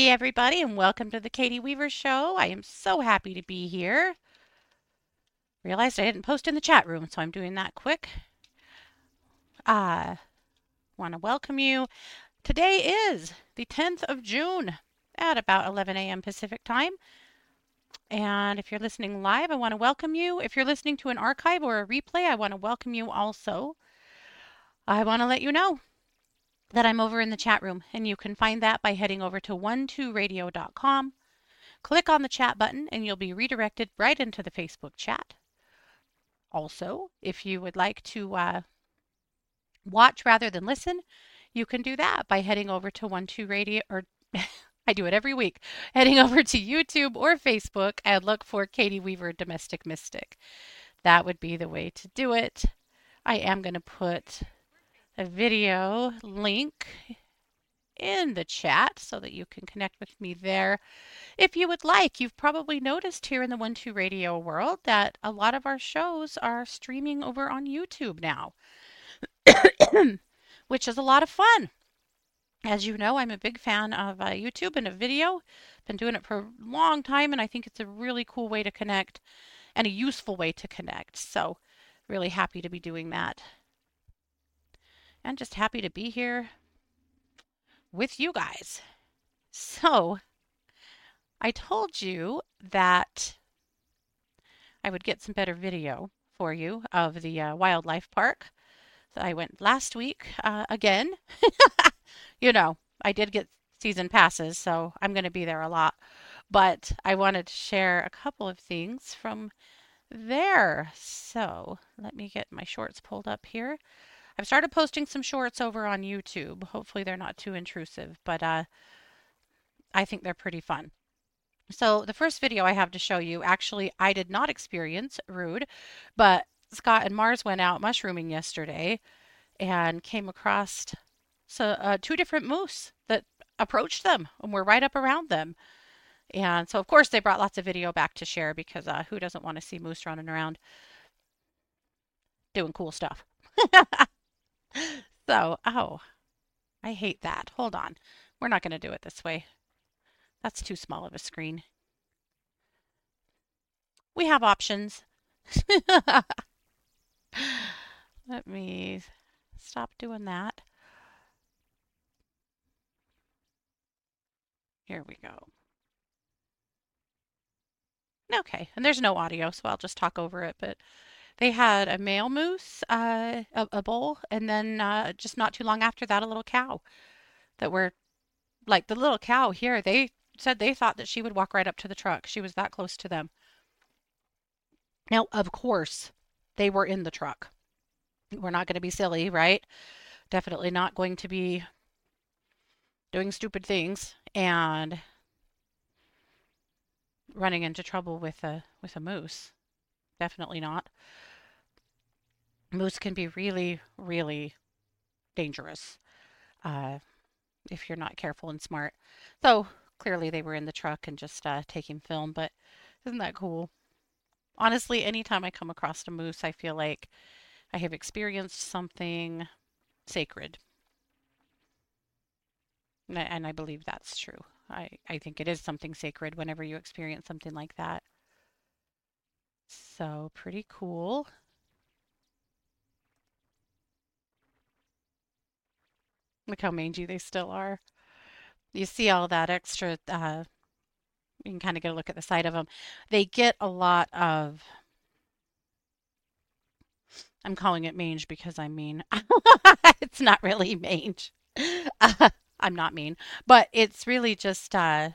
Hey, everybody, and welcome to the Katie Weaver Show. I am so happy to be here. Realized I didn't post in the chat room, so I'm doing that quick. I want to welcome you. Today is the 10th of June at about 11 a.m. Pacific time. And if you're listening live, I want to welcome you. If you're listening to an archive or a replay, I want to welcome you also. I want to let you know that I'm over in the chat room, and you can find that by heading over to 12radio.com. Click on the chat button and you'll be redirected right into the Facebook chat. Also, if you would like to watch rather than listen, you can do that by heading over to 12radio, or I do it every week, heading over to YouTube or Facebook and look for Katie Weaver Domestic Mystic. That would be the way to do it. I am going to put a video link in the chat so that you can connect with me there. If you would like, you've probably noticed here in the 12 Radio world that a lot of our shows are streaming over on YouTube now, which is a lot of fun. As you know, I'm a big fan of YouTube and of video. Been doing it for a long time, and I think it's a really cool way to connect and a useful way to connect. So really happy to be doing that. And just happy to be here with you guys. So I told you that I would get some better video for you of the wildlife park. So I went last week again. You know, I did get season passes, so I'm going to be there a lot. But I wanted to share a couple of things from there. So let me get my shorts pulled up here. I've started posting some shorts over on YouTube. Hopefully they're not too intrusive, but I think they're pretty fun. So the first video I have to show you, actually, I did not experience rude, but Scott and Mars went out mushrooming yesterday and came across two different moose that approached them and were right up around them. And so, of course, they brought lots of video back to share because who doesn't want to see moose running around doing cool stuff? So, oh, I hate that. Hold on. We're not going to do it this way. That's too small of a screen. We have options. Let me stop doing that. Here we go. Okay, and there's no audio, so I'll just talk over it. But they had a male moose, a bull, and then just not too long after that, a little cow that were like the little cow here. They said they thought that she would walk right up to the truck. She was that close to them. Now, of course, they were in the truck. We're not going to be silly, right? Definitely not going to be doing stupid things and running into trouble with a moose. Definitely not. Moose can be really, really dangerous if you're not careful and smart. So clearly they were in the truck and just taking film, but isn't that cool? Honestly, anytime I come across a moose, I feel like I have experienced something sacred. And I believe that's true. I think it is something sacred whenever you experience something like that. So pretty cool. Look how mangy they still are. You see all that extra, you can kind of get a look at the side of them. They get a lot of, I'm calling it mange because I'm mean. It's not really mange. I'm not mean, but it's really just,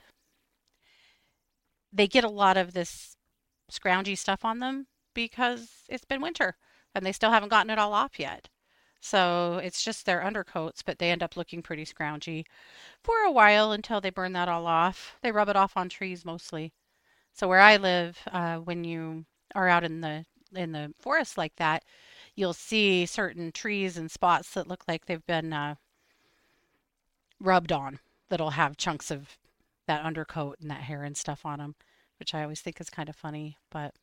they get a lot of this scroungy stuff on them because it's been winter and they still haven't gotten it all off yet. So it's just their undercoats, but they end up looking pretty scroungy for a while until they burn that all off. They rub it off on trees mostly. So where I live, when you are out in the forest like that, you'll see certain trees and spots that look like they've been rubbed on, that'll have chunks of that undercoat and that hair and stuff on them, which I always think is kind of funny. But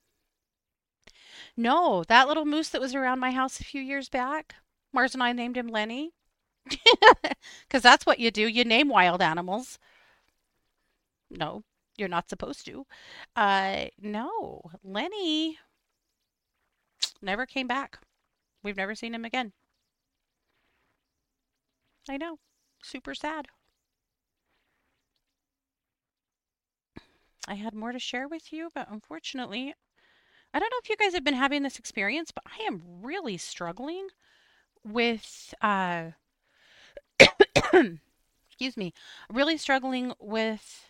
no, that little moose that was around my house a few years back, Mars and I named him Lenny because that's what you do. You name wild animals. No, you're not supposed to. No, Lenny never came back. We've never seen him again. I know. Super sad. I had more to share with you, but unfortunately, I don't know if you guys have been having this experience, but I am really struggling with, excuse me, really struggling with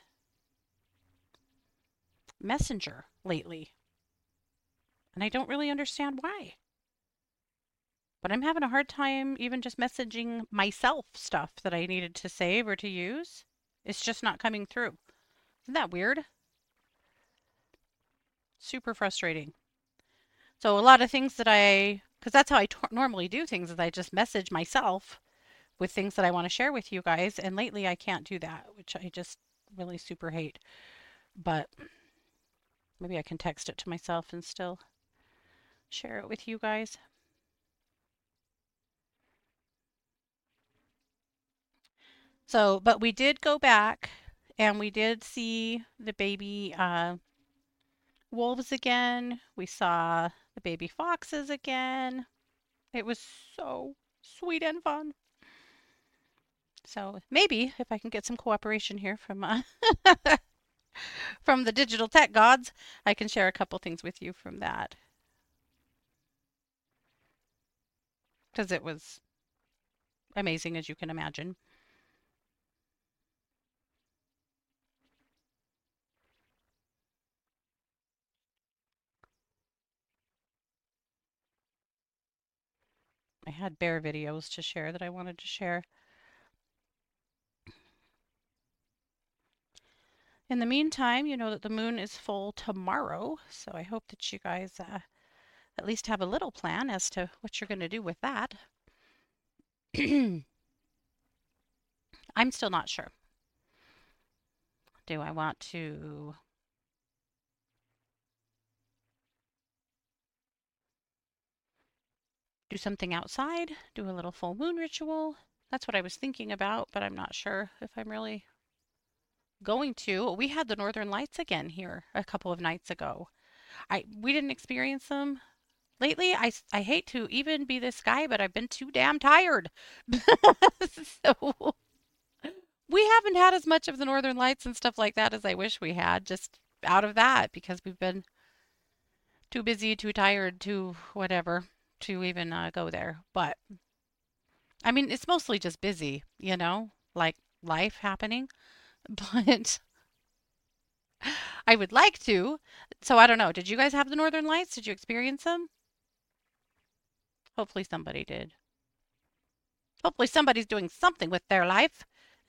Messenger lately. And I don't really understand why. But I'm having a hard time even just messaging myself stuff that I needed to save or to use. It's just not coming through. Isn't that weird? Super frustrating. So a lot of things that because that's how I normally do things, is I just message myself with things that I want to share with you guys. And lately I can't do that, which I just really super hate. But maybe I can text it to myself and still share it with you guys. So, but we did go back and we did see the baby wolves again. We saw the baby foxes again. It was so sweet and fun. So maybe if I can get some cooperation here from from the digital tech gods, I can share a couple things with you from that because it was amazing, as you can imagine. I had bear videos to share that I wanted to share. In the meantime, you know that the moon is full tomorrow, so I hope that you guys at least have a little plan as to what you're going to do with that. I'm still not sure. Do I want to do something outside? Do a little full moon ritual? That's what I was thinking about, but I'm not sure if I'm really going to. We had the northern lights again here a couple of nights ago. We didn't experience them lately. I hate to even be this guy, but I've been too damn tired. So we haven't had as much of the northern lights and stuff like that as I wish we had, just out of that because we've been too busy, too tired, too whatever to even go there. But I mean, it's mostly just busy, like life happening. But I would like to. So I don't know. Did you guys have the northern lights? Did you experience them? Hopefully somebody did. Hopefully somebody's doing something with their life.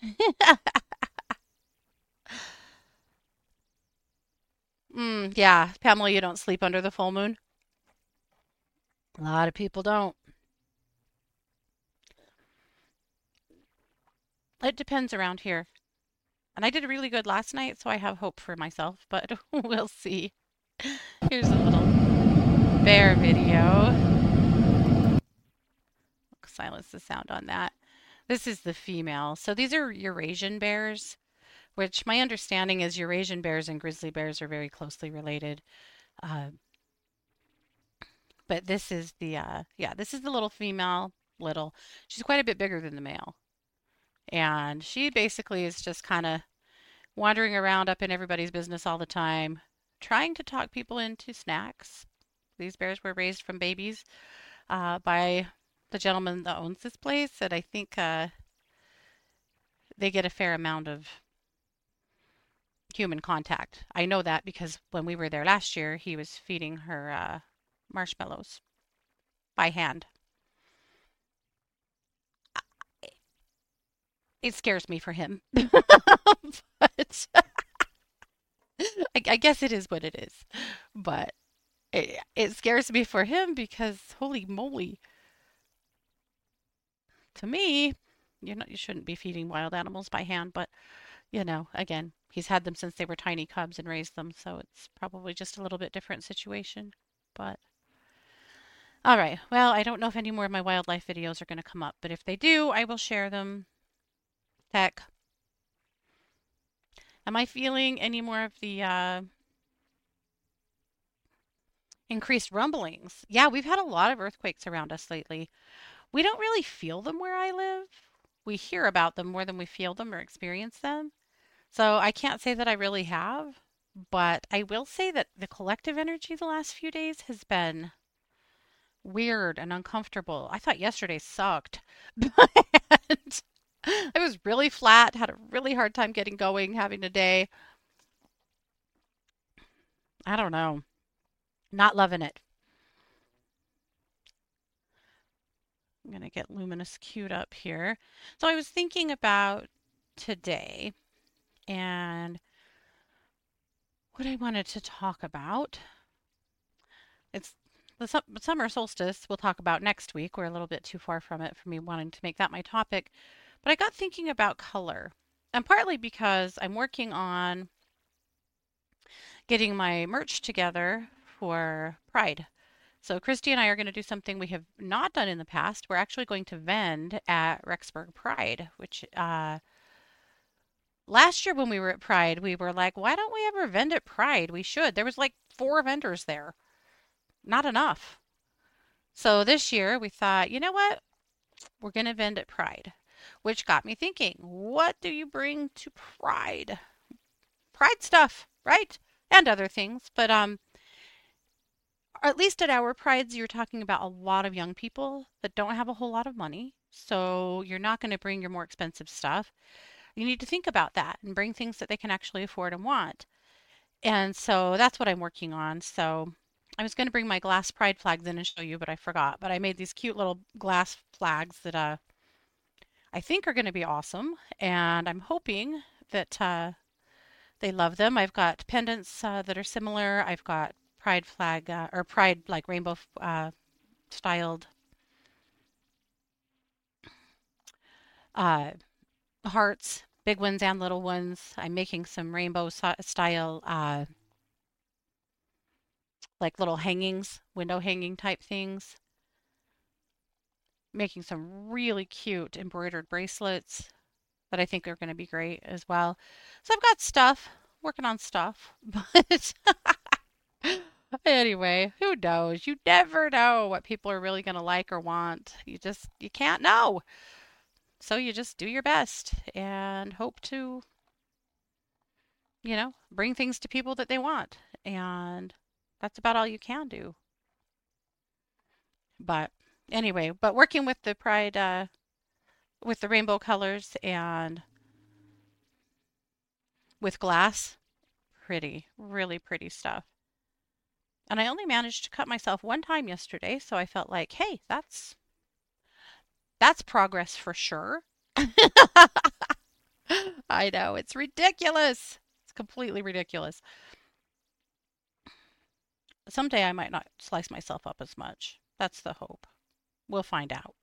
Yeah, Pamela, you don't sleep under the full moon. A lot of people don't. It depends around here. And I did really good last night, so I have hope for myself, but we'll see. Here's a little bear video. Silence the sound on that. This is the female. So these are Eurasian bears, which my understanding is Eurasian bears and grizzly bears are very closely related. Uh, but this is yeah, this is the little female, little. She's quite a bit bigger than the male. And she basically is just kind of wandering around up in everybody's business all the time, trying to talk people into snacks. These bears were raised from babies by the gentleman that owns this place, and I think they get a fair amount of human contact. I know that because when we were there last year, he was feeding her marshmallows by hand. It scares me for him, but I guess it is what it is. But it scares me for him because holy moly, to me, you shouldn't be feeding wild animals by hand, but again, he's had them since they were tiny cubs and raised them, so it's probably just a little bit different situation. But all right, well, I don't know if any more of my wildlife videos are going to come up, but if they do, I will share them. Heck, Am I feeling any more of the increased rumblings? Yeah, we've had a lot of earthquakes around us lately. We don't really feel them where I live. We hear about them more than we feel them or experience them. So I can't say that I really have, but I will say that the collective energy the last few days has been weird and uncomfortable. I thought yesterday sucked. But I was really flat, had a really hard time getting going, having a day. I don't know. Not loving it. I'm going to get Luminous queued up here. So I was thinking about today and what I wanted to talk about. It's the summer solstice we'll talk about next week. We're a little bit too far from it for me wanting to make that my topic. But I got thinking about color. And partly because I'm working on getting my merch together for Pride. So Christy and I are going to do something we have not done in the past. We're actually going to vend at Rexburg Pride, which last year when we were at Pride, we were like, why don't we ever vend at Pride? We should. There was like 4 vendors there. Not enough. So this year we thought, you know what? We're going to vend at Pride, which got me thinking, what do you bring to Pride? Pride stuff, right? And other things, but at least at our prides, you're talking about a lot of young people that don't have a whole lot of money. So you're not going to bring your more expensive stuff. You need to think about that and bring things that they can actually afford and want. And so that's what I'm working on. So I was going to bring my glass pride flags in and show you, but I forgot. But I made these cute little glass flags that I think are going to be awesome. And I'm hoping that they love them. I've got pendants that are similar. I've got pride flag or pride like rainbow styled uh, hearts, big ones and little ones. I'm making some rainbow style like little hangings, window hanging type things. Making some really cute embroidered bracelets that I think are going to be great as well. So I've got stuff, working on stuff, but anyway, who knows? You never know what people are really going to like or want. You can't know. So you just do your best and hope to, bring things to people that they want. And that's about all you can do. But anyway, but working with the pride, with the rainbow colors and with glass, pretty, really pretty stuff. And I only managed to cut myself one time yesterday, so I felt like, hey, that's progress for sure. I know, it's ridiculous. It's completely ridiculous. Someday I might not slice myself up as much. That's the hope. We'll find out.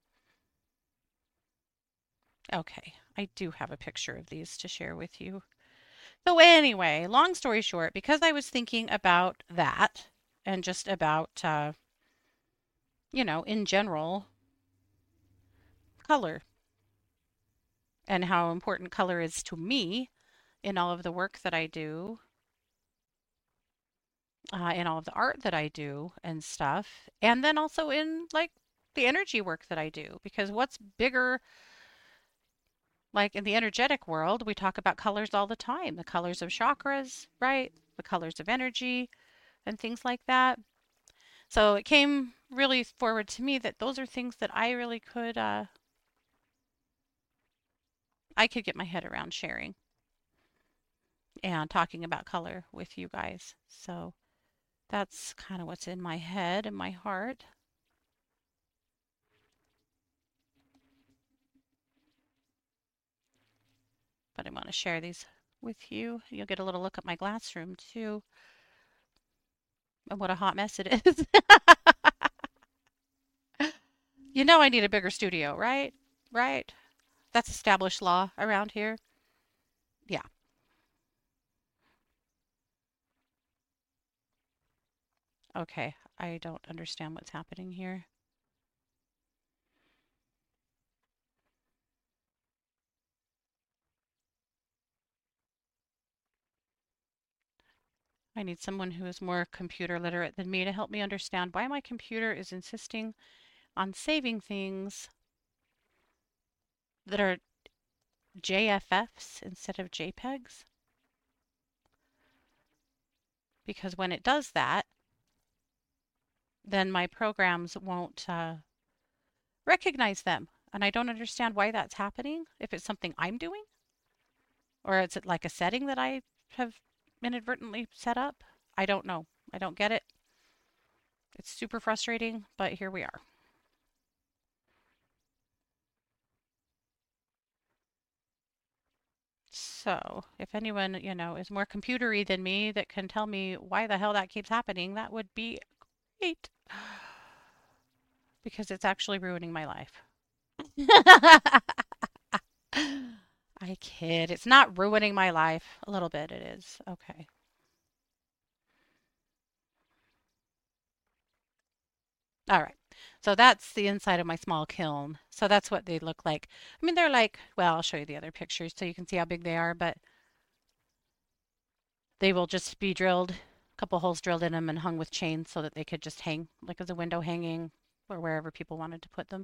Okay, I do have a picture of these to share with you. So anyway, long story short, because I was thinking about that and just about, in general, color and how important color is to me in all of the work that I do, in all of the art that I do and stuff, and then also in like the energy work that I do. Because what's bigger, like in the energetic world, we talk about colors all the time, the colors of chakras, right? The colors of energy and things like that. So it came really forward to me that those are things that I really I could get my head around sharing and talking about color with you guys. So that's kind of what's in my head and my heart. But I want to share these with you. You'll get a little look at my glass room too. And what a hot mess it is. You know I need a bigger studio, right? Right? That's established law around here. Yeah. Okay. I don't understand what's happening here. I need someone who is more computer literate than me to help me understand why my computer is insisting on saving things that are JFFs instead of JPEGs. Because when it does that, then my programs won't recognize them. And I don't understand why that's happening, if it's something I'm doing, or is it like a setting that I have inadvertently set up? I don't know. I don't get it. It's super frustrating, but here we are. So, if anyone, is more computery than me that can tell me why the hell that keeps happening, that would be great. Because it's actually ruining my life. I kid. It's not ruining my life. A little bit it is. Okay. All right. So that's the inside of my small kiln. So that's what they look like. I mean, they're like, well, I'll show you the other pictures so you can see how big they are, but they will just be drilled, a couple holes drilled in them and hung with chains so that they could just hang, like as a window hanging or wherever people wanted to put them.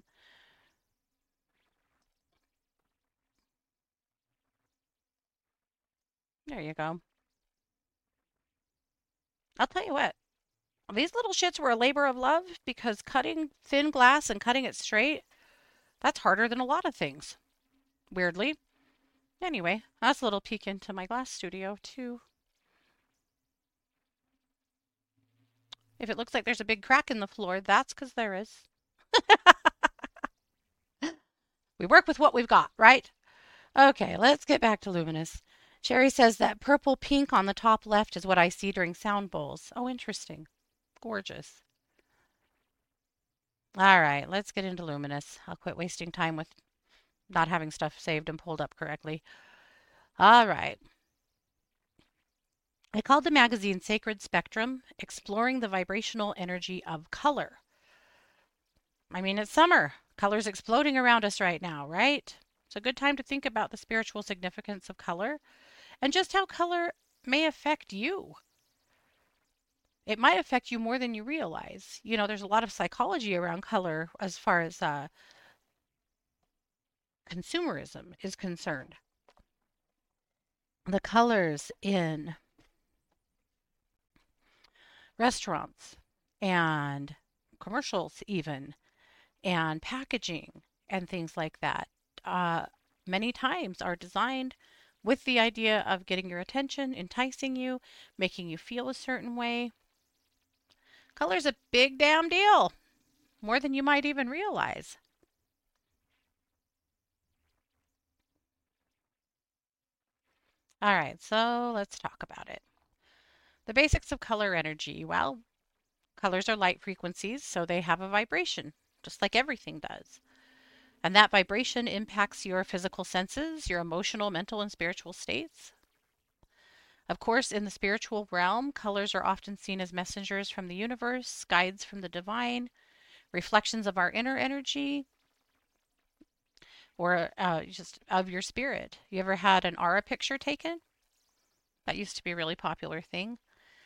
There you go. I'll tell you what, these little shits were a labor of love because cutting thin glass and cutting it straight, that's harder than a lot of things, weirdly. Anyway, that's a little peek into my glass studio, too. If it looks like there's a big crack in the floor, that's because there is. We work with what we've got, right? Okay, let's get back to Luminous. Sherry says that purple pink on the top left is what I see during sound bowls. Oh, interesting. Gorgeous. All right, let's get into Luminous. I'll quit wasting time with not having stuff saved and pulled up correctly. All right. I called the magazine Sacred Spectrum, Exploring the Vibrational Energy of Color. I mean, it's summer. Color's exploding around us right now, right? It's a good time to think about the spiritual significance of color and just how color may affect you. It might affect you more than you realize. There's a lot of psychology around color as far as consumerism is concerned. The colors in restaurants and commercials, even, and packaging and things like that, many times are designed with the idea of getting your attention, enticing you, making you feel a certain way. Color's a big damn deal, more than you might even realize. All right, so let's talk about it. The basics of color energy. Well, colors are light frequencies, so they have a vibration, just like everything does. And that vibration impacts your physical senses, your emotional, mental, and spiritual states. Of course, in the spiritual realm, colors are often seen as messengers from the universe, guides from the divine, reflections of our inner energy, or just of your spirit. You ever had an aura picture taken? That used to be a really popular thing.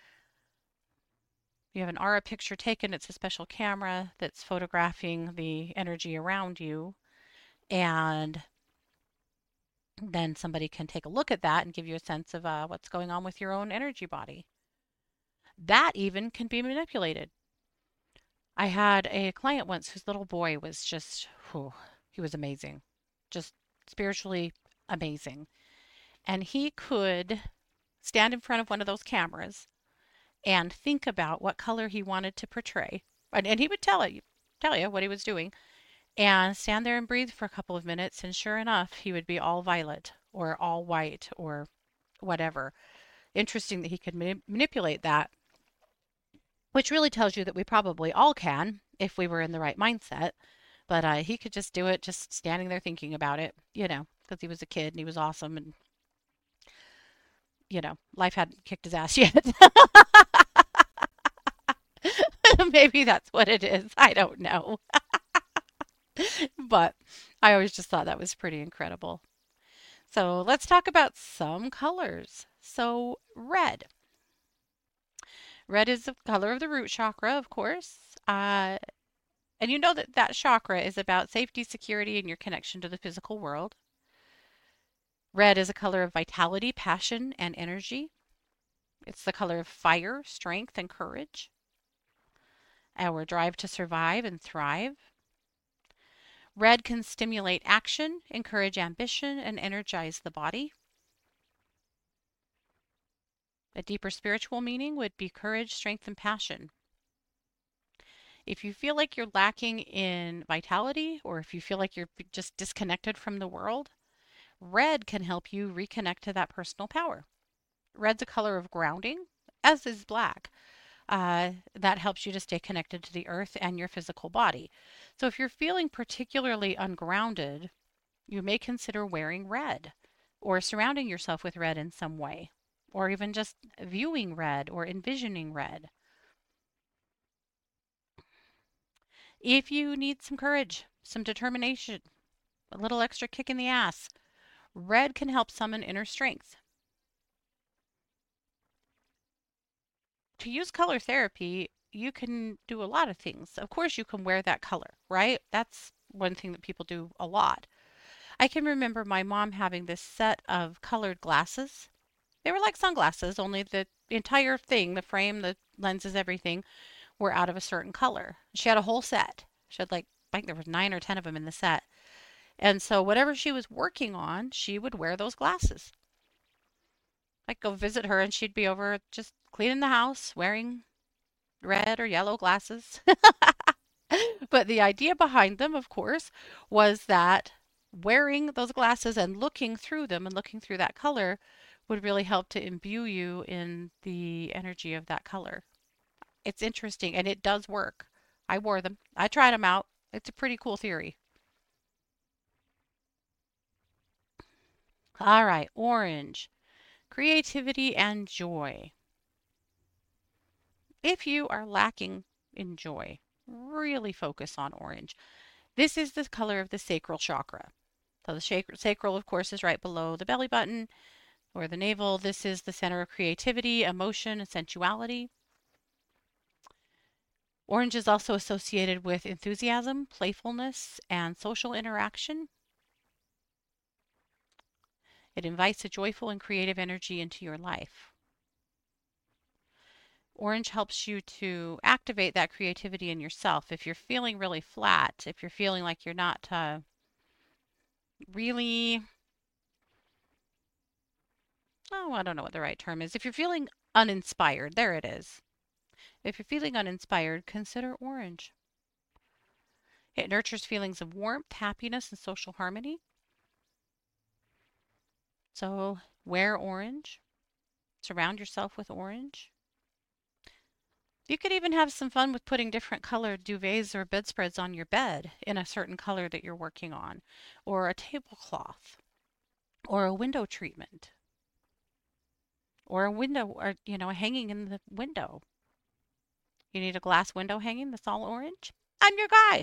You have an aura picture taken, it's a special camera that's photographing the energy around you. And then somebody can take a look at that and give you a sense of what's going on with your own energy body. That even can be manipulated. I had a client once whose little boy was just, he was amazing, just spiritually amazing. And he could stand in front of one of those cameras and think about what color he wanted to portray. And he would tell you what he was doing and stand there and breathe for a couple of minutes. And sure enough, he would be all violet or all white or whatever. Interesting that he could manipulate that, which really tells you that we probably all can if we were in the right mindset. But he could just do it, just standing there thinking about it, because he was a kid and he was awesome. And, life hadn't kicked his ass yet. Maybe that's what it is. I don't know. But I always just thought that was pretty incredible. So let's talk about some colors. So red. Red is the color of the root chakra, of course. And you know that that chakra is about safety, security, and your connection to the physical world. Red is a color of vitality, passion, and energy. It's the color of fire, strength, and courage. Our drive to survive and thrive. Red can stimulate action, encourage ambition, and energize the body. A deeper spiritual meaning would be courage, strength, and passion. If you feel like you're lacking in vitality, or if you feel like you're just disconnected from the world, red can help you reconnect to that personal power. Red's a color of grounding, as is black. That helps you to stay connected to the earth and your physical body. So if you're feeling particularly ungrounded, you may consider wearing red or surrounding yourself with red in some way, or even just viewing red or envisioning red. If you need some courage, some determination, a little extra kick in the ass, red can help summon inner strength. To use color therapy, you can do a lot of things. Of course, you can wear that color, right? That's one thing that people do a lot. I can remember my mom having this set of colored glasses. They were like sunglasses, only the entire thing, the frame, the lenses, everything, were out of a certain color. She had a whole set. She had like, I think there was 9 or 10 of them in the set. And so whatever she was working on, she would wear those glasses. I'd go visit her and she'd be over just cleaning the house, wearing red or yellow glasses. But the idea behind them, of course, was that wearing those glasses and looking through them and looking through that color would really help to imbue you in the energy of that color. It's interesting and it does work. I wore them. I tried them out. It's a pretty cool theory. All right, orange. Creativity and joy. If you are lacking in joy, really focus on orange. This is the color of the sacral chakra. So the sacral, of course, is right below the belly button or the navel. This is the center of creativity, emotion, and sensuality. Orange is also associated with enthusiasm, playfulness, and social interaction. It invites a joyful and creative energy into your life. Orange helps you to activate that creativity in yourself. If you're feeling really flat, if you're feeling like you're not really, oh, I don't know what the right term is. If you're feeling uninspired, there it is. If you're feeling uninspired, consider orange. It nurtures feelings of warmth, happiness, and social harmony. So wear orange. Surround yourself with orange. You could even have some fun with putting different colored duvets or bedspreads on your bed in a certain color that you're working on, or a tablecloth, or a window treatment, or a window, or, a hanging in the window. You need a glass window hanging that's all orange? I'm your guy.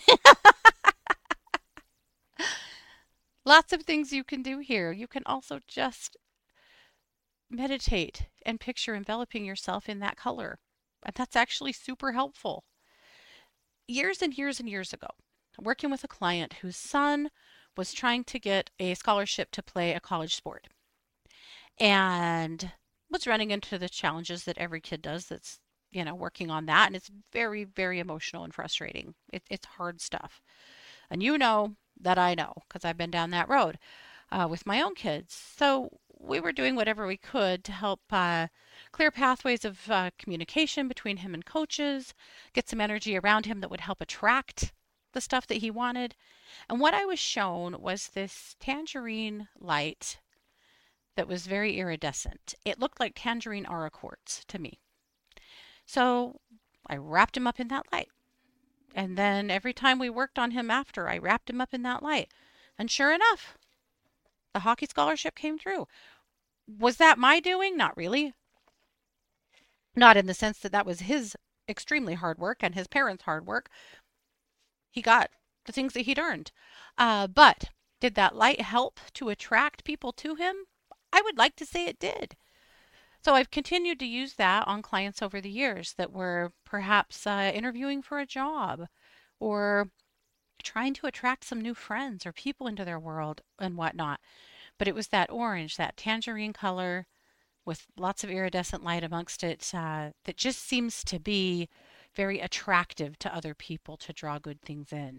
Lots of things you can do here. You can also just meditate and picture enveloping yourself in that color. And that's actually super helpful. Years and years and years ago, working with a client whose son was trying to get a scholarship to play a college sport and was running into the challenges that every kid does that's, working on that. And it's very, very emotional and frustrating. It's hard stuff. And you know that I know because I've been down that road with my own kids. So we were doing whatever we could to help clear pathways of communication between him and coaches, get some energy around him that would help attract the stuff that he wanted. And what I was shown was this tangerine light that was very iridescent. It looked like tangerine aura quartz to me. So I wrapped him up in that light. And then every time we worked on him after, I wrapped him up in that light. And sure enough, the hockey scholarship came through. Was that my doing? Not really. Not in the sense that that was his extremely hard work and his parents' hard work. He got the things that he'd earned. But did that light help to attract people to him? I would like to say it did. So I've continued to use that on clients over the years that were perhaps interviewing for a job or trying to attract some new friends or people into their world and whatnot. But it was that orange, that tangerine color with lots of iridescent light amongst it that just seems to be very attractive to other people to draw good things in.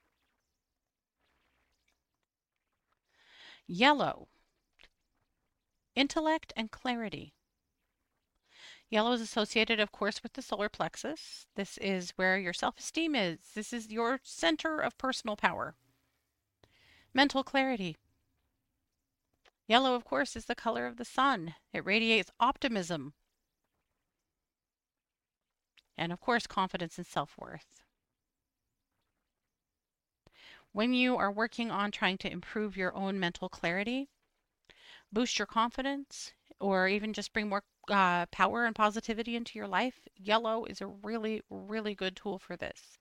Yellow, intellect and clarity. Yellow is associated, of course, with the solar plexus. This is where your self esteem is. This is your center of personal power. Mental clarity. Yellow, of course, is the color of the sun. It radiates optimism and, of course, confidence and self worth. When you are working on trying to improve your own mental clarity, boost your confidence, or even just bring more power and positivity into your life, yellow is a really, really good tool for this.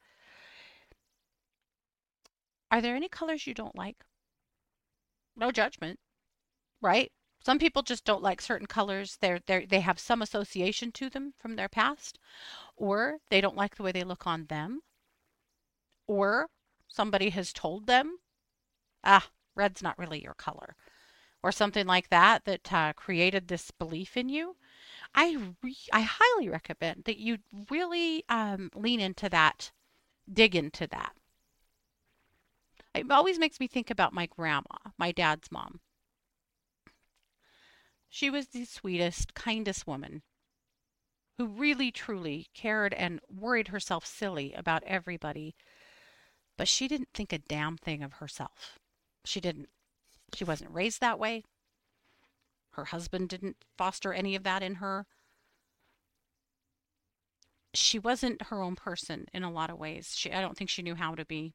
Are there any colors you don't like? No judgment, right? Some people just don't like certain colors. They have some association to them from their past, or they don't like the way they look on them, or somebody has told them, ah, red's not really your color, or something like that that created this belief in you. I highly recommend that you really lean into that, dig into that. It always makes me think about my grandma, my dad's mom. She was the sweetest, kindest woman who really truly cared and worried herself silly about everybody, but she didn't think a damn thing of herself. She didn't. She wasn't raised that way. Her husband didn't foster any of that in her. She wasn't her own person in a lot of ways. I don't think she knew how to be.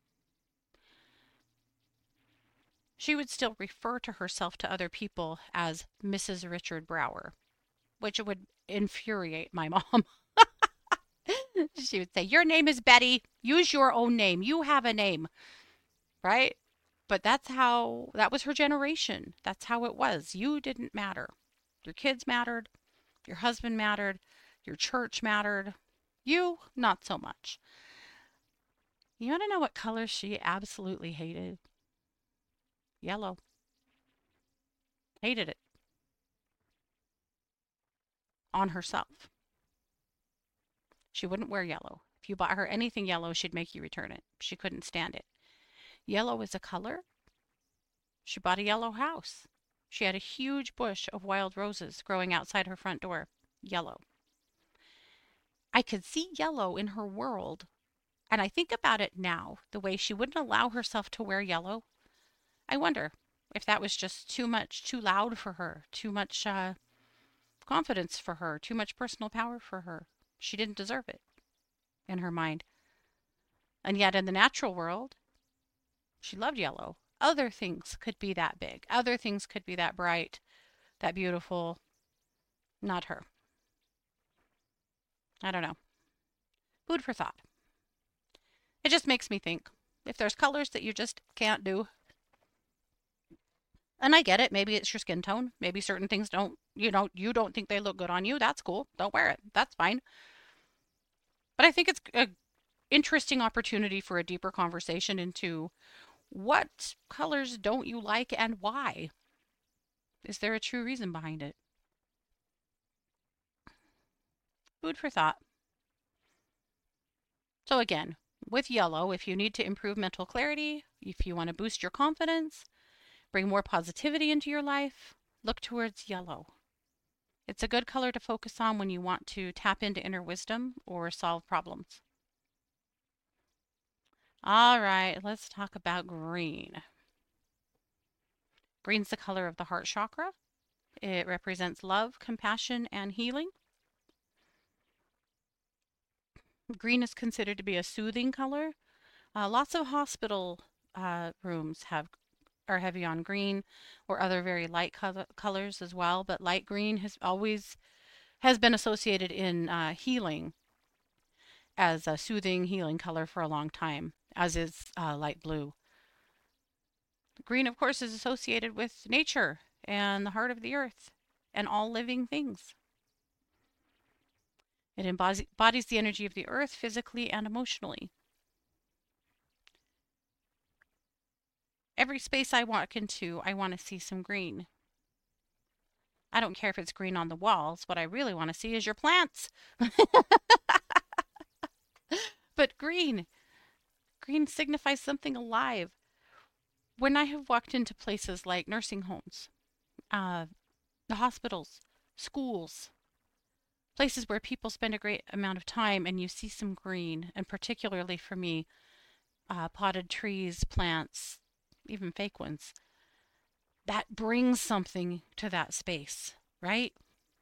She would still refer to herself to other people as Mrs. Richard Brower, which would infuriate my mom. She would say, "Your name is Betty. Use your own name. You have a name." Right? But that was her generation. That's how it was. You didn't matter. Your kids mattered. Your husband mattered. Your church mattered. You, not so much. You want to know what color she absolutely hated? Yellow. Hated it on herself. She wouldn't wear yellow. If you bought her anything yellow, she'd make you return it. She couldn't stand it. Yellow is a color. She bought a yellow house. She had a huge bush of wild roses growing outside her front door. Yellow. I could see yellow in her world. And I think about it now, the way she wouldn't allow herself to wear yellow. I wonder if that was just too much, too loud for her, too much confidence for her, too much personal power for her. She didn't deserve it in her mind. And yet in the natural world, she loved yellow. Other things could be that big. Other things could be that bright, that beautiful. Not her. I don't know. Food for thought. It just makes me think if there's colors that you just can't do, and I get it, maybe it's your skin tone. Maybe certain things don't, you don't think they look good on you. That's cool. Don't wear it. That's fine. But I think it's an interesting opportunity for a deeper conversation into what colors don't you like and why? Is there a true reason behind it? Food for thought. So, again, with yellow, if you need to improve mental clarity, if you want to boost your confidence, bring more positivity into your life, look towards yellow. It's a good color to focus on when you want to tap into inner wisdom or solve problems. All right, let's talk about green. Green's the color of the heart chakra. It represents love, compassion, and healing. Green is considered to be a soothing color. Lots of hospital rooms are heavy on green or other very light colors as well, but light green has been associated in healing as a soothing healing color for a long time, as is light blue. Green, of course, is associated with nature and the heart of the earth and all living things. It embodies the energy of the earth physically and emotionally. Every space I walk into, I want to see some green. I don't care if it's green on the walls. What I really want to see is your plants. But green, green signifies something alive. When I have walked into places like nursing homes, uh, the hospitals, schools, places where people spend a great amount of time, and you see some green, and particularly for me, potted trees, plants, even fake ones, that brings something to that space, right?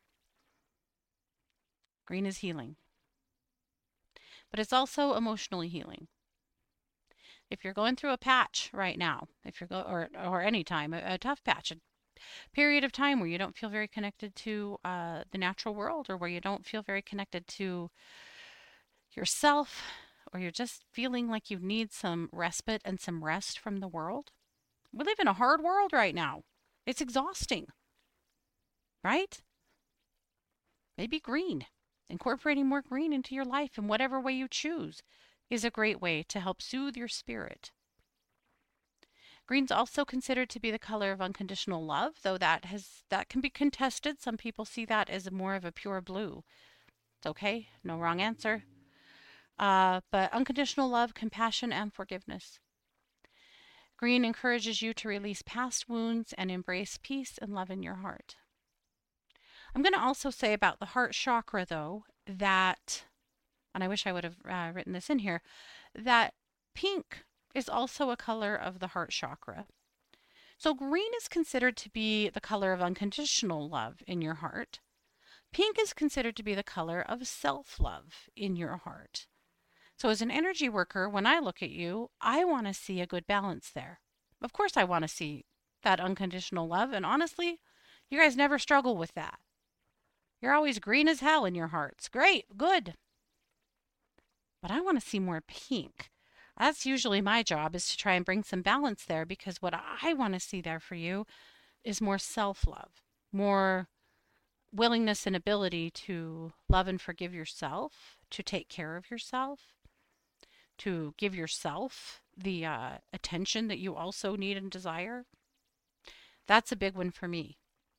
Green is healing, but it's also emotionally healing. If you're going through a patch right now, if you're or any time, a tough patch, a period of time where you don't feel very connected to the natural world, or where you don't feel very connected to yourself, or you're just feeling like you need some respite and some rest from the world. We live in a hard world right now. It's exhausting, right? Maybe green. Incorporating more green into your life in whatever way you choose is a great way to help soothe your spirit. Green's also considered to be the color of unconditional love, though that can be contested. Some people see that as more of a pure blue. It's okay, no wrong answer. But unconditional love, compassion, and forgiveness. Green encourages you to release past wounds and embrace peace and love in your heart. I'm going to also say about the heart chakra, though, that, and I wish I would have written this in here, that pink is also a color of the heart chakra. So green is considered to be the color of unconditional love in your heart. Pink is considered to be the color of self-love in your heart. So as an energy worker, when I look at you, I want to see a good balance there. Of course I want to see that unconditional love, and honestly, you guys never struggle with that. You're always green as hell in your hearts. Great, good. But I want to see more pink. That's usually my job, is to try and bring some balance there, because what I want to see there for you is more self-love, more willingness and ability to love and forgive yourself, to take care of yourself, to give yourself the attention that you also need and desire. That's a big one for me.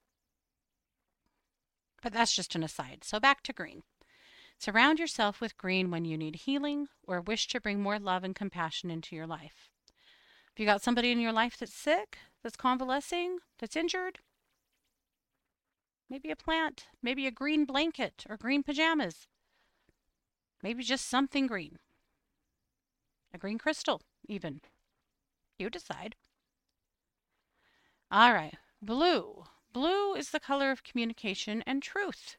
But that's just an aside. So back to green. Surround yourself with green when you need healing or wish to bring more love and compassion into your life. If you got somebody in your life that's sick, that's convalescing, that's injured, maybe a plant, maybe a green blanket or green pajamas, maybe just something green, a green crystal even. You decide. All right, blue. Blue is the color of communication and truth.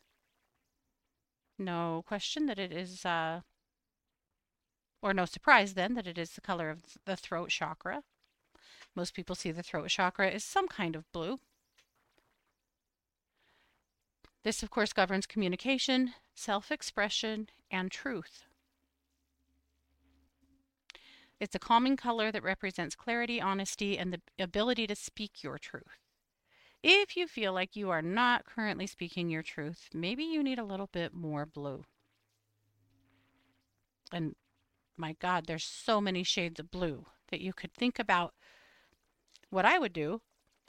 No question that it is, or no surprise then that it is the color of the throat chakra. Most people see the throat chakra as some kind of blue. This, of course, governs communication, self-expression, and truth. It's a calming color that represents clarity, honesty, and the ability to speak your truth. If you feel like you are not currently speaking your truth, maybe you need a little bit more blue. And my God, there's so many shades of blue that you could think about. What I would do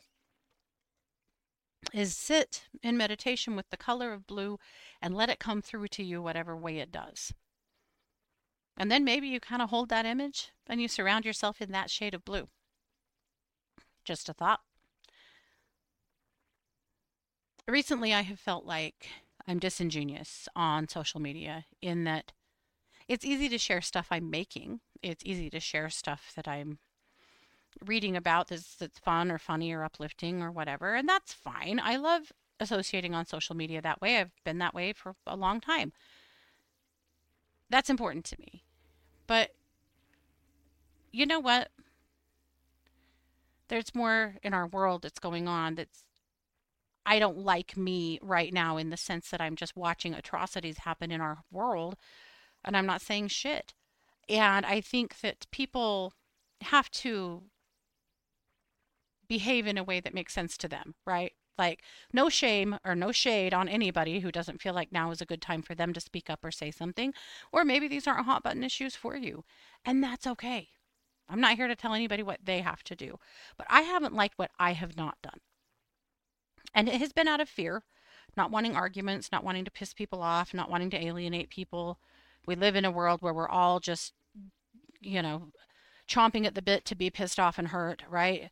is sit in meditation with the color of blue and let it come through to you whatever way it does. And then maybe you kind of hold that image and you surround yourself in that shade of blue. Just a thought. Recently, I have felt like I'm disingenuous on social media, in that it's easy to share stuff I'm making. It's easy to share stuff that I'm reading about that's fun or funny or uplifting or whatever, and that's fine. I love associating on social media that way. I've been that way for a long time. That's important to me. But you know what? There's more in our world that's going on that's, I don't like me right now, in the sense that I'm just watching atrocities happen in our world and I'm not saying shit. And I think that people have to behave in a way that makes sense to them, right? Like, no shame or no shade on anybody who doesn't feel like now is a good time for them to speak up or say something. Or maybe these aren't hot button issues for you. And that's okay. I'm not here to tell anybody what they have to do. But I haven't liked what I have not done. And it has been out of fear, not wanting arguments, not wanting to piss people off, not wanting to alienate people. We live in a world where we're all just, you know, chomping at the bit to be pissed off and hurt, right?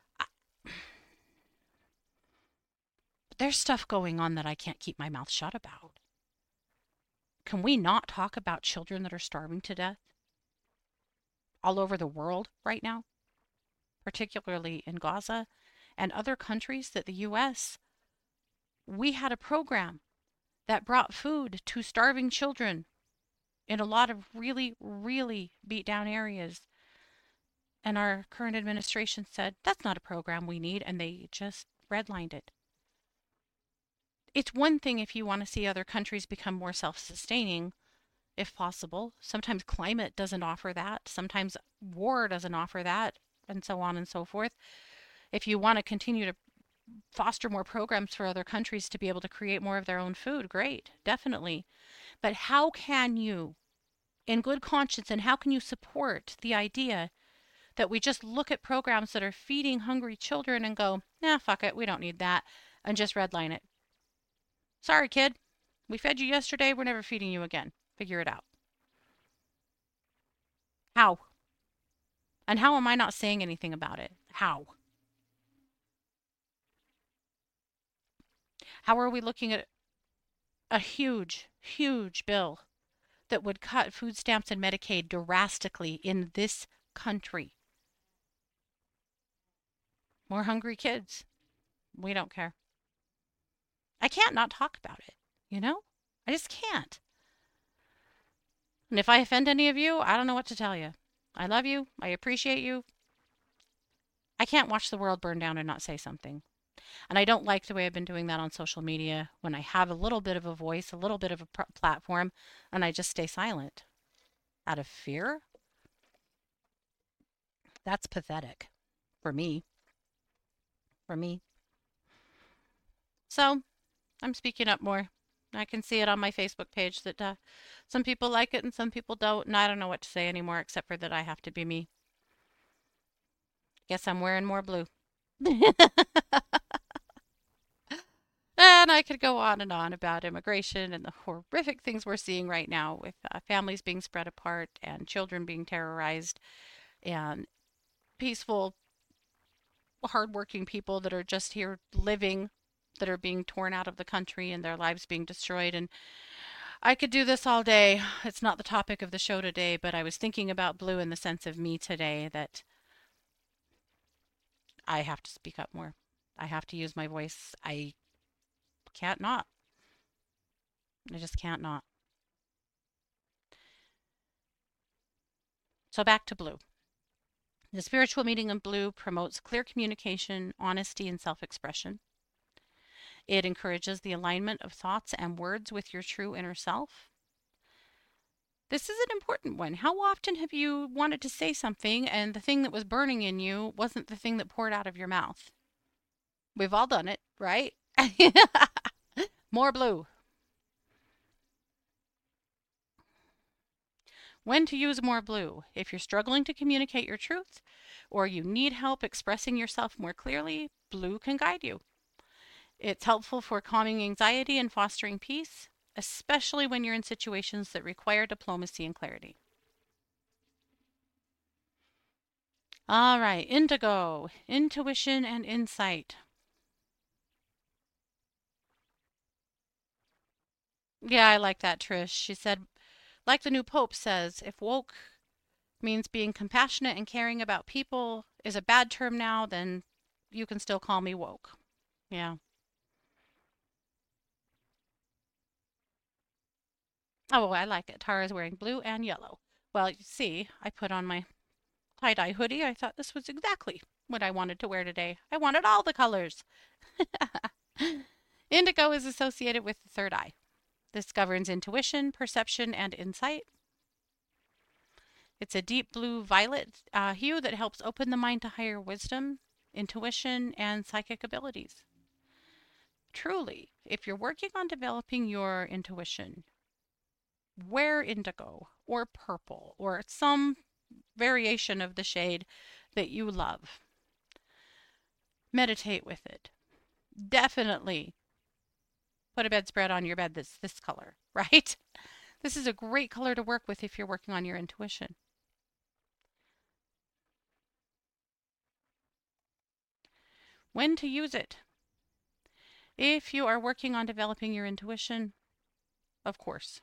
But there's stuff going on that I can't keep my mouth shut about. Can we not talk about children that are starving to death all over the world right now, particularly in Gaza and other countries that the U.S. We had a program that brought food to starving children in a lot of really, really beat down areas. And our current administration said, that's not a program we need, and they just redlined it. It's one thing if you want to see other countries become more self-sustaining, if possible. Sometimes climate doesn't offer that. Sometimes war doesn't offer that, and so on and so forth. If you want to continue to foster more programs for other countries to be able to create more of their own food, great, definitely. But how can you, in good conscience, and how can you support the idea that we just look at programs that are feeding hungry children and go, nah, fuck it, we don't need that, and just redline it? Sorry, kid. We fed you yesterday. We're never feeding you again. Figure it out. How? And how am I not saying anything about it? How? How are we looking at a huge, huge bill that would cut food stamps and Medicaid drastically in this country? More hungry kids. We don't care. I can't not talk about it, you know? I just can't. And if I offend any of you, I don't know what to tell you. I love you. I appreciate you. I can't watch the world burn down and not say something. And I don't like the way I've been doing that on social media when I have a little bit of a voice, a little bit of a platform, and I just stay silent out of fear. That's pathetic for me. For me. So I'm speaking up more. I can see it on my Facebook page that some people like it and some people don't, and I don't know what to say anymore except for that I have to be me. Guess I'm wearing more blue. And I could go on and on about immigration and the horrific things we're seeing right now with families being spread apart and children being terrorized and peaceful, hardworking people that are just here living that are being torn out of the country and their lives being destroyed. And I could do this all day. It's not the topic of the show today, but I was thinking about blue in the sense of me today, that I have to speak up more. I have to use my voice. I can't not. I just can't not. So back to blue. The spiritual meaning of blue promotes clear communication, honesty, and self-expression. It encourages the alignment of thoughts and words with your true inner self. This is an important one. How often have you wanted to say something and the thing that was burning in you wasn't the thing that poured out of your mouth? We've all done it, right? More blue. When to use more blue. If you're struggling to communicate your truth or you need help expressing yourself more clearly, blue can guide you. It's helpful for calming anxiety and fostering peace, especially when you're in situations that require diplomacy and clarity. All right, indigo, intuition and insight. Yeah, I like that, Trish. She said, like the new Pope says, if woke means being compassionate and caring about people is a bad term now, then you can still call me woke. Yeah. Oh, I like it. Tara's wearing blue and yellow. Well, you see, I put on my tie-dye hoodie. I thought this was exactly what I wanted to wear today. I wanted all the colors. Indigo is associated with the third eye. This governs intuition, perception, and insight. It's a deep blue violet hue that helps open the mind to higher wisdom, intuition, and psychic abilities. Truly, if you're working on developing your intuition, wear indigo or purple or some variation of the shade that you love. Meditate with it. Definitely put a bedspread on your bed that's this color, right? This is a great color to work with if you're working on your intuition. When to use it? If you are working on developing your intuition, of course.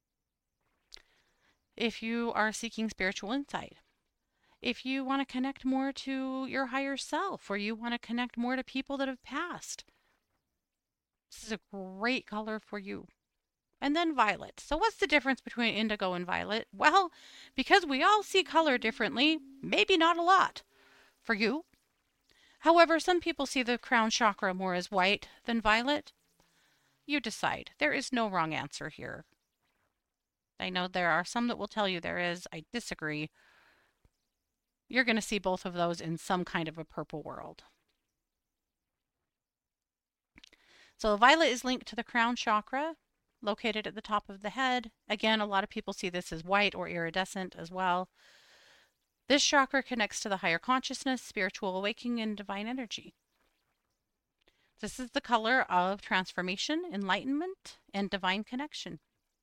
If you are seeking spiritual insight, if you want to connect more to your higher self, or you want to connect more to people that have passed, this is a great color for you. And then violet. So what's the difference between indigo and violet? Well, because we all see color differently, maybe not a lot for you. However, some people see the crown chakra more as white than violet. You decide. There is no wrong answer here. I know there are some that will tell you there is. I disagree. You're going to see both of those in some kind of a purple world. So violet is linked to the crown chakra, located at the top of the head. Again, a lot of people see this as white or iridescent as well. This chakra connects to the higher consciousness, spiritual awakening, and divine energy. This is the color of transformation, enlightenment, and divine connection.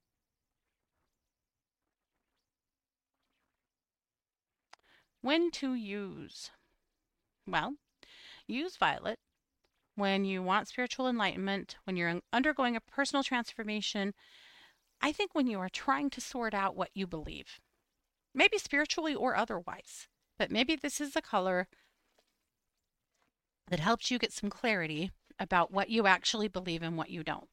When to use? Well, use violet when you want spiritual enlightenment, when you're undergoing a personal transformation. I think when you are trying to sort out what you believe, maybe spiritually or otherwise, but maybe this is a color that helps you get some clarity about what you actually believe and what you don't.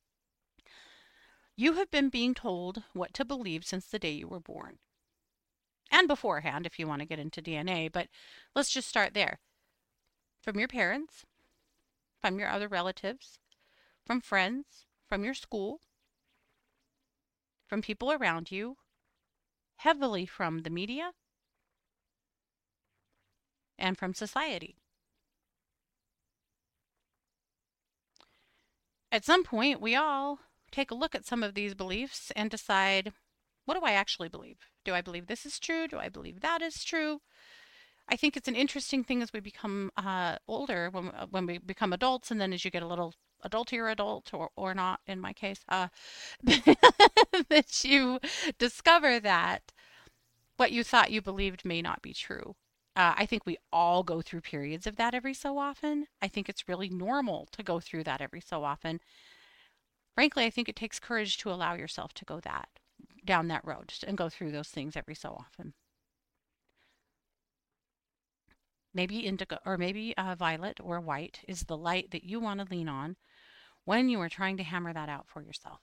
You have been being told what to believe since the day you were born. And beforehand, if you want to get into DNA, but let's just start there. From your parents, from your other relatives, from friends, from your school, from people around you, heavily from the media, and from society. At some point, we all take a look at some of these beliefs and decide, what do I actually believe? Do I believe this is true? Do I believe that is true? I think it's an interesting thing as we become older, when we become adults, and then as you get a little adultier adult, or not in my case, that you discover that what you thought you believed may not be true. I think we all go through periods of that every so often. I think it's really normal to go through that every so often. Frankly, I think it takes courage to allow yourself to go down that road and go through those things every so often. Maybe indigo, or maybe violet or white is the light that you want to lean on when you are trying to hammer that out for yourself.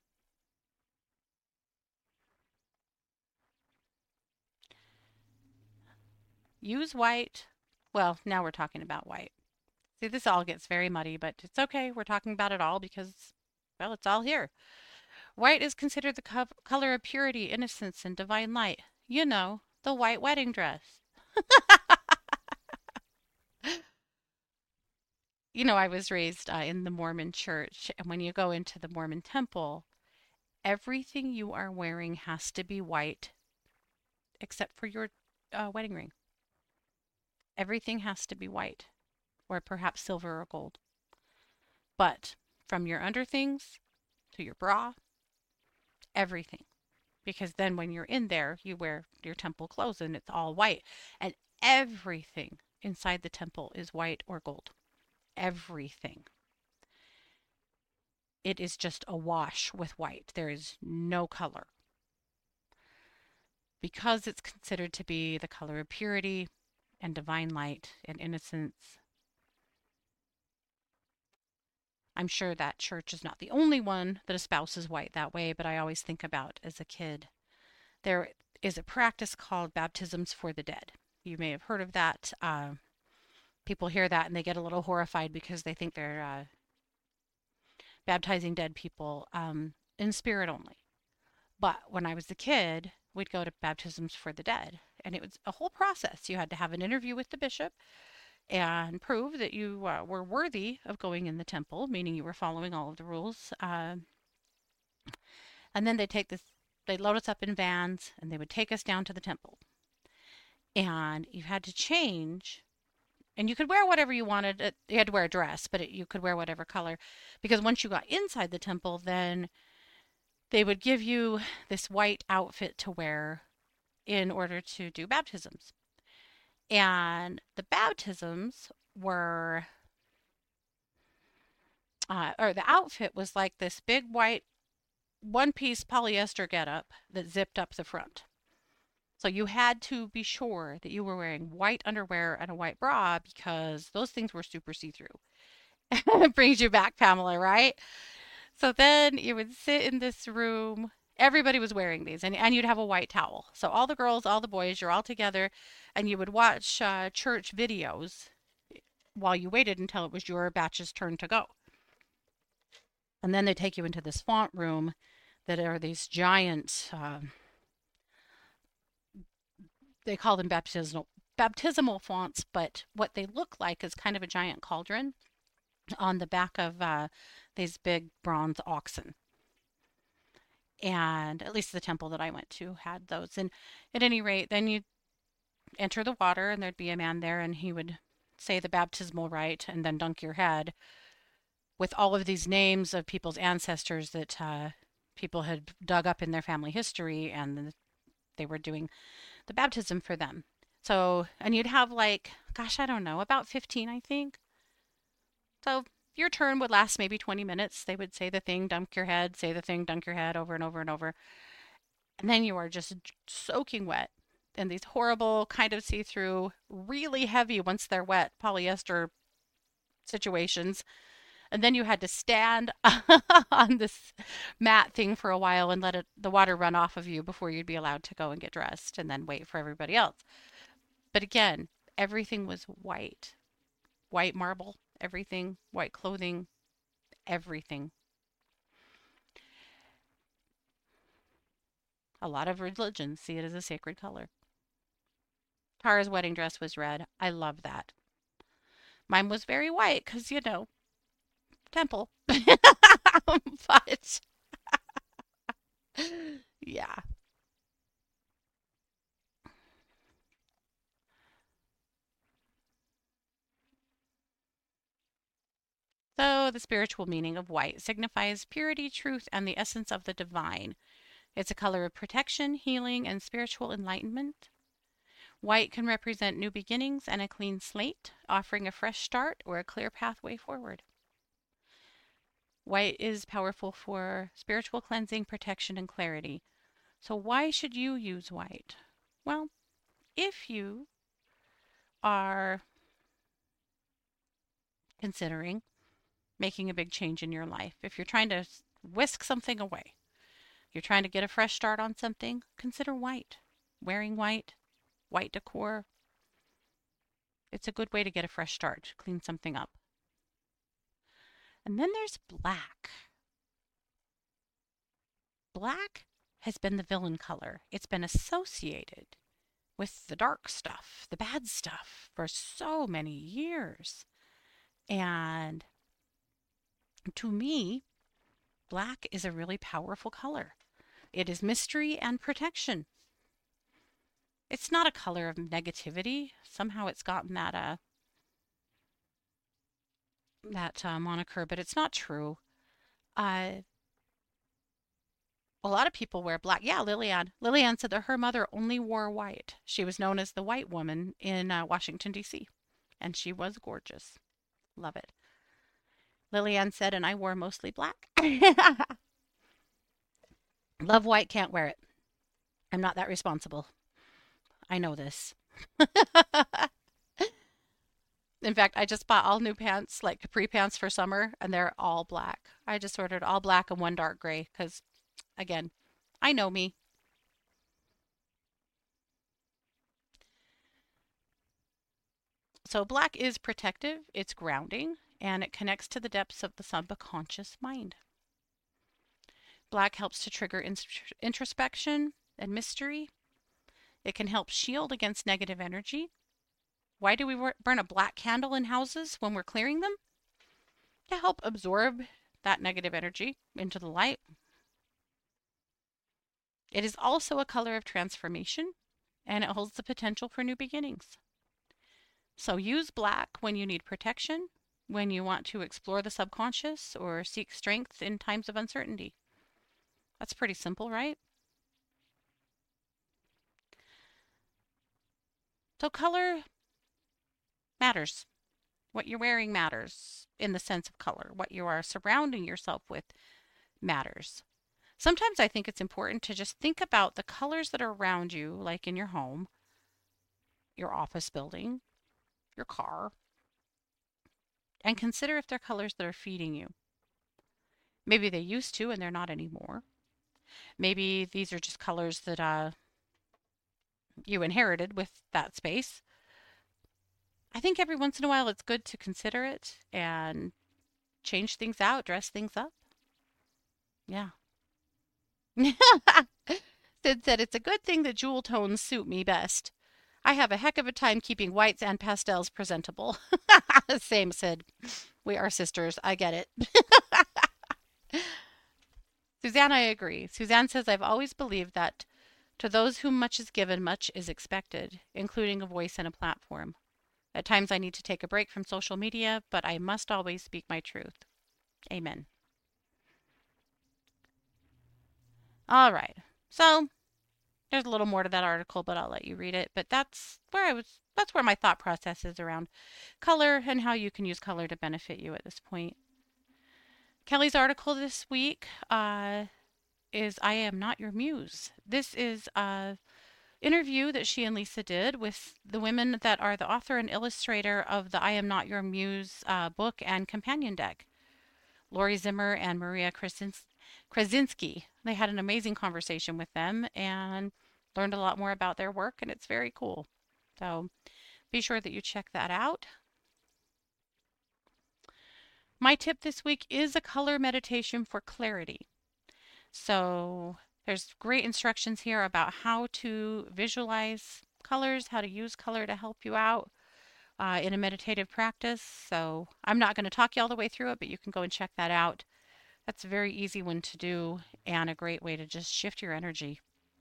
Use white. Well, now we're talking about white. See, this all gets very muddy, but it's okay. We're talking about it all because, well, it's all here. White is considered the color of purity, innocence, and divine light. You know, the white wedding dress. You know, I was raised in the Mormon church, and when you go into the Mormon temple, everything you are wearing has to be white except for your wedding ring. Everything has to be white, or perhaps silver or gold. But from your underthings to your bra, everything. Because then when you're in there, you wear your temple clothes and it's all white. And everything inside the temple is white or gold. Everything. It is just awash with white. There is no color. Because it's considered to be the color of purity and divine light and innocence. I'm sure that church is not the only one that espouses white that way, but I always think about as a kid, there is a practice called baptisms for the dead. You may have heard of that. People hear that and they get a little horrified because they think they're baptizing dead people in spirit only. But when I was a kid, we'd go to baptisms for the dead, and it was a whole process. You had to have an interview with the bishop, and prove that you were worthy of going in the temple, meaning you were following all of the rules. And then they'd load us up in vans and they would take us down to the temple. And you had to change, and you could wear whatever you wanted. You had to wear a dress, but you could wear whatever color. Because once you got inside the temple, then they would give you this white outfit to wear in order to do baptisms. And the baptisms were, or the outfit was like this big white one piece polyester getup that zipped up the front. So you had to be sure that you were wearing white underwear and a white bra because those things were super see through. It brings you back, Pamela, right? So then you would sit in this room. Everybody was wearing these, and you'd have a white towel. So all the girls, all the boys, you're all together, and you would watch church videos while you waited until it was your batch's turn to go. And then they take you into this font room that are these giant, they call them baptismal fonts, but what they look like is kind of a giant cauldron on the back of these big bronze oxen. And at least the temple that I went to had those. And at any rate, then you enter the water and there'd be a man there and he would say the baptismal rite and then dunk your head with all of these names of people's ancestors that people had dug up in their family history, and they were doing the baptism for them. So, and you'd have like, gosh, I don't know, about 15, I think. So your turn would last maybe 20 minutes. They would say the thing, dunk your head, say the thing, dunk your head over and over and over. And then you are just soaking wet in these horrible, kind of see through, really heavy once they're wet polyester situations. And then you had to stand on this mat thing for a while and let the water run off of you before you'd be allowed to go and get dressed and then wait for everybody else. But again, everything was white. White marble, everything, white clothing, everything. A lot of religions see it as a sacred color. Tara's wedding dress was red. I love that. Mine was very white because, temple. But yeah. So the spiritual meaning of white signifies purity, truth, and the essence of the divine. It's a color of protection, healing, and spiritual enlightenment. White can represent new beginnings and a clean slate, offering a fresh start or a clear pathway forward. White is powerful for spiritual cleansing, protection, and clarity. So why should you use white? Well, if you are considering making a big change in your life, if you're trying to whisk something away, you're trying to get a fresh start on something, consider white. Wearing white, white decor. It's a good way to get a fresh start, clean something up. And then there's black. Black has been the villain color. It's been associated with the dark stuff, the bad stuff, for so many years. And to me, black is a really powerful color. It is mystery and protection. It's not a color of negativity. Somehow it's gotten that moniker, but it's not true. A lot of people wear black. Yeah, Lillian. Lillian said that her mother only wore white. She was known as the white woman in Washington, D.C., and she was gorgeous. Love it. Lillian said, and I wore mostly black. Love white, can't wear it. I'm not that responsible. I know this. In fact, I just bought all new pants, like capri pants for summer, and they're all black. I just ordered all black and one dark gray because, again, I know me. So black is protective, it's grounding, and it connects to the depths of the subconscious mind. Black helps to trigger introspection and mystery. It can help shield against negative energy. Why do we burn a black candle in houses when we're clearing them? To help absorb that negative energy into the light. It is also a color of transformation, and it holds the potential for new beginnings. So use black when you need protection, when you want to explore the subconscious or seek strength in times of uncertainty. That's pretty simple, right? So color matters. What you're wearing matters in the sense of color. What you are surrounding yourself with matters. Sometimes I think it's important to just think about the colors that are around you, like in your home, your office building, your car, and consider if they're colors that are feeding you. Maybe they used to and they're not anymore. Maybe these are just colors that you inherited with that space. I think every once in a while it's good to consider it and change things out, dress things up. Yeah. Sid said, it's a good thing that jewel tones suit me best. I have a heck of a time keeping whites and pastels presentable. Same, Sid. We are sisters. I get it. Suzanne, I agree. Suzanne says, I've always believed that to those whom much is given, much is expected, including a voice and a platform. At times I need to take a break from social media, but I must always speak my truth. Amen. All right. So there's a little more to that article, but I'll let you read it. But that's where my thought process is around color and how you can use color to benefit you at this point. Kelly's article this week is I Am Not Your Muse. This is a interview that she and Lisa did with the women that are the author and illustrator of the I Am Not Your Muse book and companion deck. Lori Zimmer and Maria Krasinski. They had an amazing conversation with them and learned a lot more about their work, and it's very cool. So be sure that you check that out. My tip this week is a color meditation for clarity. So there's great instructions here about how to visualize colors, how to use color to help you out in a meditative practice. So I'm not going to talk you all the way through it, but you can go and check that out. That's a very easy one to do and a great way to just shift your energy.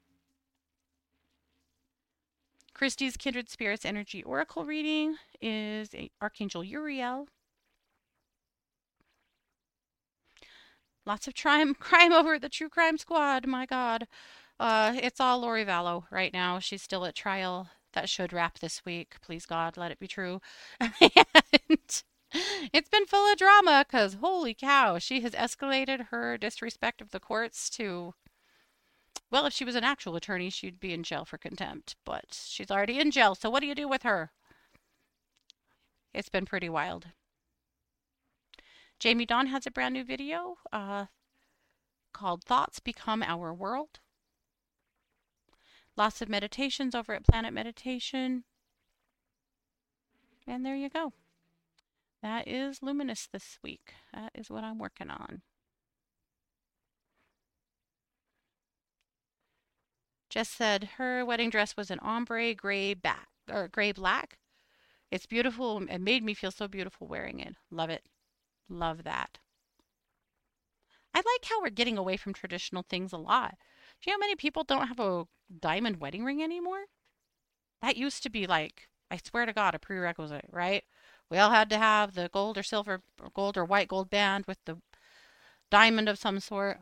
Christie's Kindred Spirits Energy Oracle reading is Archangel Uriel. Lots of crime over at the True Crime Squad. My God. It's all Lori Vallow right now. She's still at trial. That should wrap this week. Please, God, let it be true. And it's been full of drama because, holy cow, she has escalated her disrespect of the courts to, well, if she was an actual attorney, she'd be in jail for contempt. But she's already in jail, so what do you do with her? It's been pretty wild. Jamie Dawn has a brand new video called Thoughts Become Our World. Lots of meditations over at Planet Meditation. And there you go. That is Luminous this week. That is what I'm working on. Jess said her wedding dress was an ombre gray black. It's beautiful. It made me feel so beautiful wearing it. Love it. Love that. I like how we're getting away from traditional things a lot. Do you know how many people don't have a diamond wedding ring anymore? That used to be like, I swear to God, a prerequisite, right? We all had to have the gold or silver or gold or white gold band with the diamond of some sort.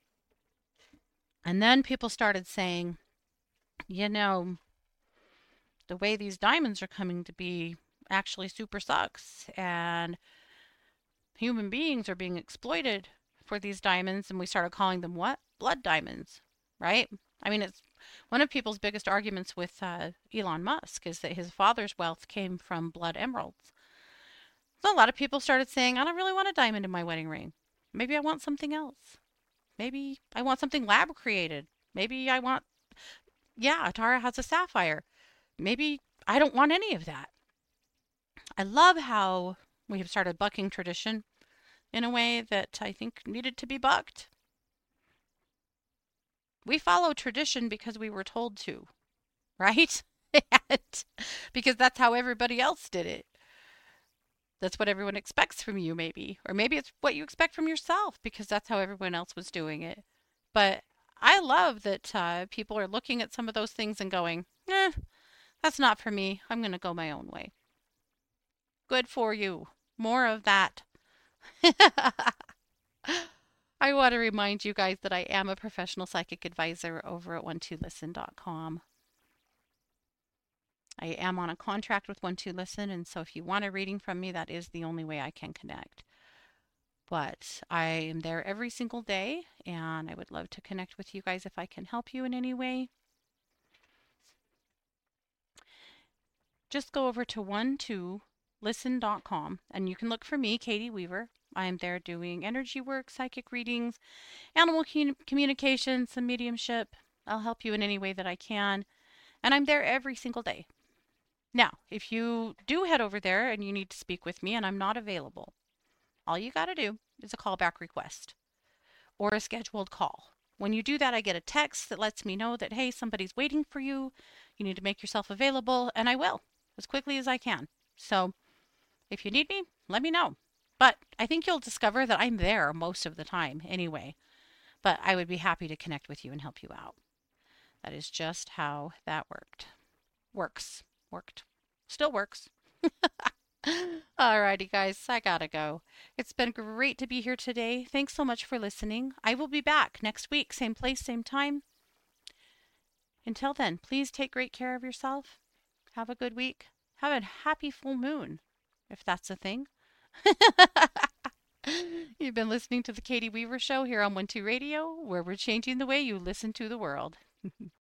And then people started saying, you know, the way these diamonds are coming to be actually super sucks. And human beings are being exploited for these diamonds. And we started calling them what? Blood diamonds, right? I mean, it's one of people's biggest arguments with Elon Musk is that his father's wealth came from blood emeralds. So a lot of people started saying, I don't really want a diamond in my wedding ring. Maybe I want something else. Maybe I want something lab created. Maybe I want, yeah, Tara has a sapphire. Maybe I don't want any of that. I love how we have started bucking tradition in a way that I think needed to be bucked. We follow tradition because we were told to, right? And because that's how everybody else did it. That's what everyone expects from you, maybe. Or maybe it's what you expect from yourself because that's how everyone else was doing it. But I love that people are looking at some of those things and going, that's not for me. I'm going to go my own way. Good for you. More of that. I want to remind you guys that I am a professional psychic advisor over at 12listen.com. I am on a contract with 12listen, and so if you want a reading from me, that is the only way I can connect. But I am there every single day, and I would love to connect with you guys if I can help you in any way. Just go over to 12listen.com, and you can look for me, Katie Weaver. I am there doing energy work, psychic readings, animal communication, some mediumship. I'll help you in any way that I can. And I'm there every single day. Now, if you do head over there and you need to speak with me and I'm not available, all you got to do is a callback request or a scheduled call. When you do that, I get a text that lets me know that, hey, somebody's waiting for you. You need to make yourself available, and I will as quickly as I can. So if you need me, let me know. But I think you'll discover that I'm there most of the time anyway. But I would be happy to connect with you and help you out. That is just how that worked. Worked. Still works. Alrighty, guys, I gotta go. It's been great to be here today. Thanks so much for listening. I will be back next week, same place, same time. Until then, please take great care of yourself. Have a good week. Have a happy full moon, if that's a thing. You've been listening to the Katie Weaver Show here on 12 Radio, where we're changing the way you listen to the world.